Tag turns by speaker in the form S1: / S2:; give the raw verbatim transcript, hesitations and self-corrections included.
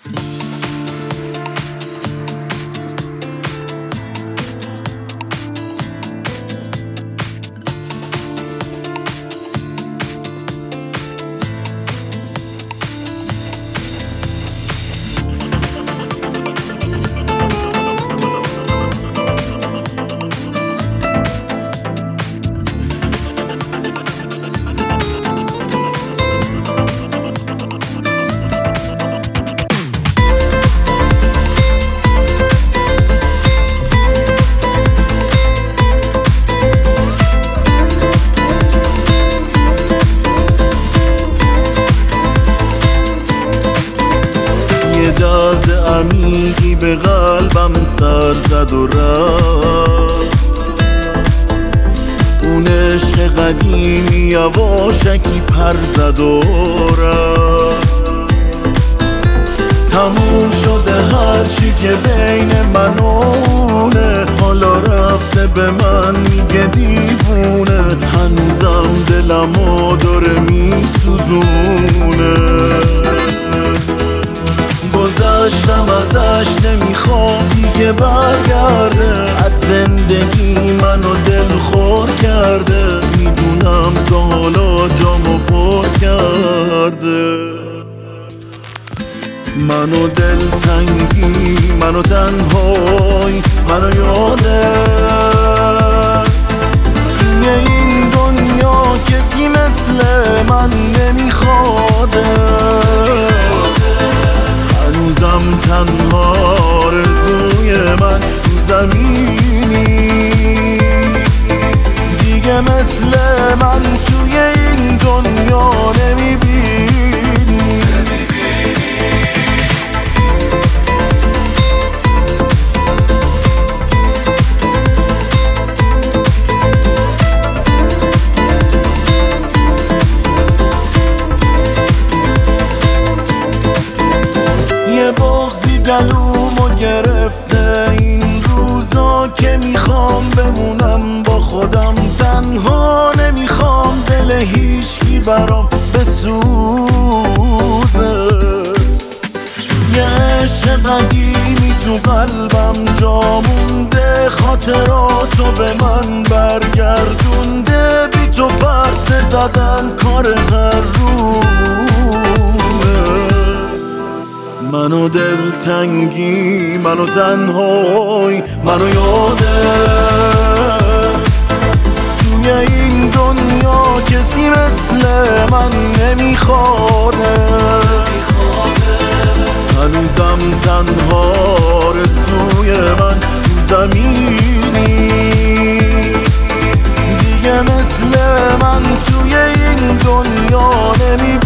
S1: درد عمیقی به قلبم سر زد و رفت، اون عشق قدیمی یواشکی پر زد و رفت. تموم شده هرچی که بین من و اونه، حالا رفته به من میگه دیوونه، هنوزم دلمو داره میسوزونه. گذشتم ازش نمیخوام دیگه برگرده، از زندگی منو دل خور کرده، میدونم تا حالا جامو پر کرده. منو دل تنگی، منو تنهایی، منو یاده توی این دنیا کسی مثل من نمیخواده. هنوزم تنها آرزوی من تو زمینی، دیگه مثل من توی این دنیا نمیبینی. یه بغضی گلومو گرفته این روزا که میخوام بمونم با خودم تنها، نمیخوام دل هیچکی برام بسوزه. یه عشق قدیمی تو قلبم جا مونده، خاطراتو به من برگردونده، بی تو پرسه زدن کار هر روزه. منو دل تنگی، منو تنهایی، منو یاده توی این دنیا کسی مثل من نمیخوانه. هنوزم تنها آرزوی من تو زمینی، دیگه مثل من توی این دنیا نمیبینی.